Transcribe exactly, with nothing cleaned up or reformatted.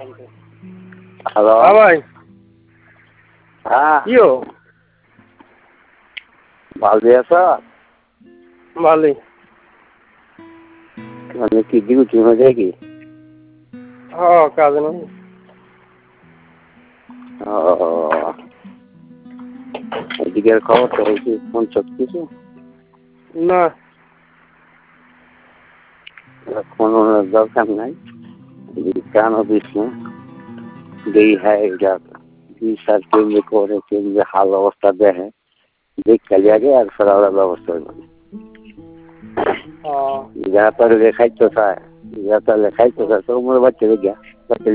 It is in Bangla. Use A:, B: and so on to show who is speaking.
A: হ্যালো।
B: হ্যাঁ ভাই,
A: হ্যাঁ,
B: কি হো?
A: ভালো আছ?
B: ভালোই।
A: মানে কি ডিউটি হয়ে যায় কি?
B: হ্যাঁ, কাজে নাই।
A: ও, এদিকের খবর তো হয়েছে ফোন চোখ কিছু
B: না,
A: কোনো দরকার নাই, কেন দিস না যেই হ্যাঁ এটা বিশাল কেন্দ্রে করে কেন্দ্রে হাল অবস্থা দেখে দেখ খালি আগে আর সরাবার ব্যবস্থা হবে
B: হ্যাঁ।
A: যারা তাহলে খাইতে চায় যারা তাহলে খাইতে চায় তো মোর বাচ্চা দেখা